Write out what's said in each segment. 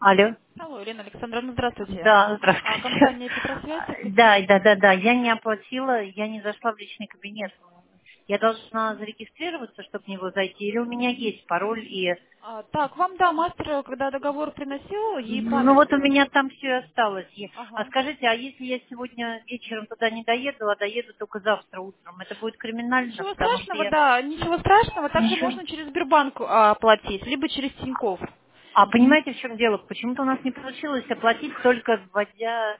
Алло. Алло, Елена Александровна, здравствуйте. Да, здравствуйте. Компания Петросвязь. Да. Я не оплатила, я не зашла в личный кабинет. Я должна зарегистрироваться, чтобы в него зайти, или у меня есть пароль и... Так, вам, да, мастер, когда договор приносил, ей Ну вот у памятку. меня там все и осталось. А Ага. скажите, а если я сегодня вечером туда не доеду, а доеду только завтра утром, это будет криминально, Ничего потому что страшного, я... да, ничего страшного. Также Ничего. можно через Сбербанк оплатить, либо через Тинькофф. А понимаете, в чем дело? Почему-то у нас не получилось оплатить, только вводя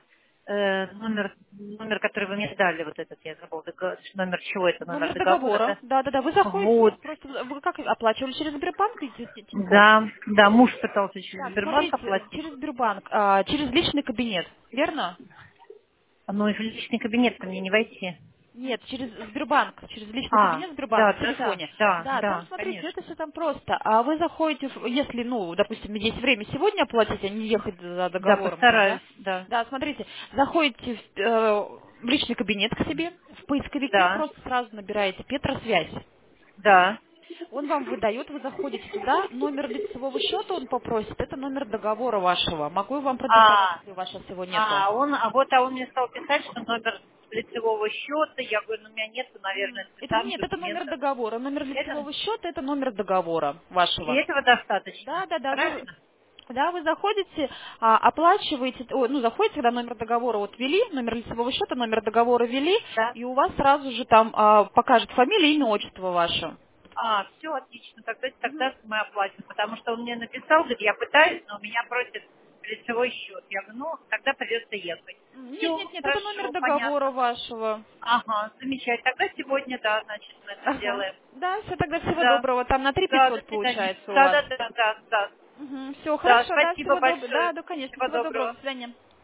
номер, который вы мне дали, вот этот, я забыл, номер чего это, номер Номер договора, договора. да? Да. Вы заходите, Вот, просто вы как оплачивали через Сбербанк или через Тинькофф? да, муж пытался через Так, Сбербанк смотрите, оплатить, через Сбербанк, через личный кабинет, верно? но и в личный кабинет-то мне не войти. Нет, через Сбербанк, через личный кабинет Сбербанка в телефоне. Да, там, смотрите, это Конечно. все там просто. А вы заходите, если, ну, допустим, есть время сегодня оплатить, а не ехать за Да, договором там, да? постараюсь, да, Да, смотрите, заходите в личный кабинет к себе, в поисковике да, просто сразу набираете Петросвязь. да. Он вам выдает, вы заходите туда, номер лицевого счета он попросит, это номер договора вашего. Могу я вам продиктовать, А, если у вас сейчас его нету. он мне стал писать, что номер лицевого счета, я говорю, ну у меня нету, наверное, ты Это там нет, это номер документа. договора. Номер Это, лицевого счета это номер договора и вашего. этого достаточно, Да, правильно? вы заходите, оплачиваете, заходите, когда номер договора вот ввели, номер лицевого счета, номер договора ввели, Да. и у вас сразу же там покажет фамилия, имя, отчество ваше. Все отлично, тогда мы оплатим, потому что он мне написал, говорит, я пытаюсь, но у меня просит лицевой счет. Я говорю, ну, тогда придется ехать. Нет, Все, нет, нет, это номер хорошо, договора понятно. вашего. Ага, замечательно. Тогда сегодня, да, значит, мы это Ага. сделаем. Да, все, тогда всего Да, доброго. Там на три да, до 500 свидания. получается у вас. Да. Все, Да, хорошо, да, спасибо всего доброго. большое. Да, конечно, Всего всего доброго, доброго. до свидания.